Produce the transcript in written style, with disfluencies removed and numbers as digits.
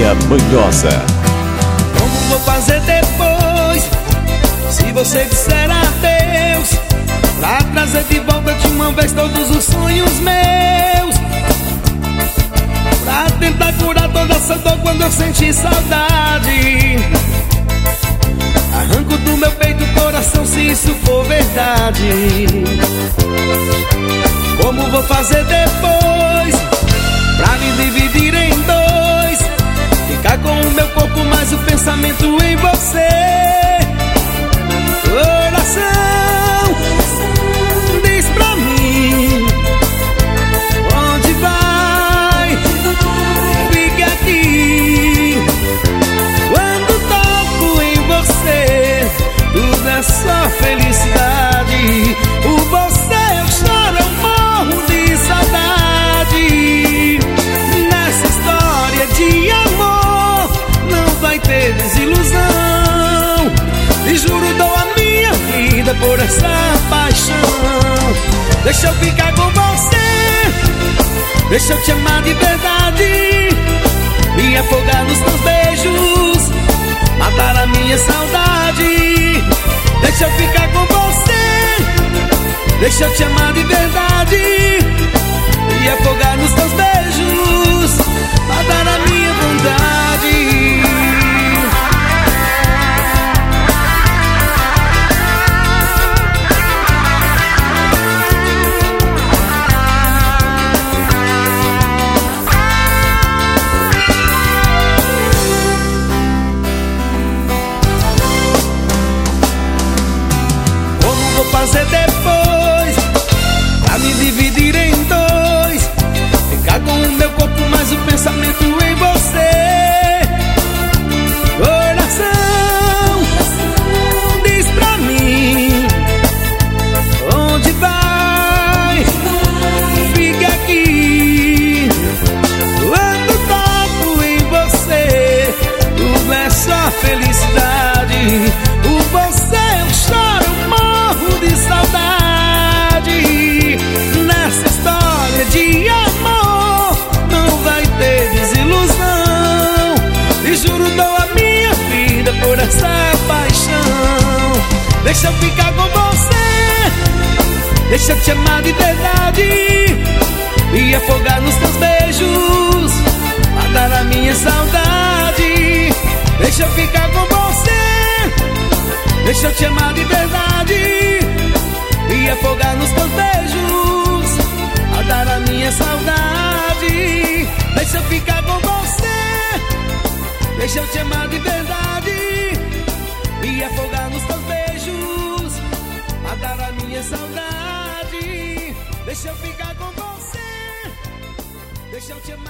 Família Manhosa. Como vou fazer depois, se você disser adeus, pra trazer de volta de uma vez todos os sonhos meus, pra tentar curar toda essa dor quando eu sentir saudade. Arranco do meu peito o coração se isso for verdade. Como vou fazer depois, pra me dividir em dois, ficar com o meu corpo mas o pensamento em você. Coração, diz pra mim, onde vai? Fique aqui. Quando toco em você, tudo é só felicidade. Por você eu choro, eu morro de saudade. Nessa história de amor não vai ter desilusão. E juro, dou a minha vida por essa paixão. Deixa eu ficar com você, deixa eu te amar de verdade, me afogar nos teus beijos, matar a minha saudade. Deixa eu ficar com você, deixa eu te amar de verdade, me afogar nos teus beijos, matar a minha vontade. Fazer depois, pra me dividir em dois, ficar com o meu corpo mas o pensamento em você. Coração, diz pra mim, onde vai? Fique aqui. Quando toco em você, tudo é só felicidade. Por você eu choro, eu morro de saudade. Nessa história de amor não vai ter desilusão. E juro, dou a minha vida por essa paixão. Deixa eu ficar com você, deixa eu te amar de verdade, me afogar nos teus beijos, matar a minha saudade. Deixa eu ficar com você, deixa eu te amar de verdade, e afogar nos teus beijos, a dar a minha saudade. Deixa eu ficar com você, deixa eu te amar de verdade, e afogar nos teus beijos, a dar a minha saudade. Deixa eu ficar com você, deixa eu te amar.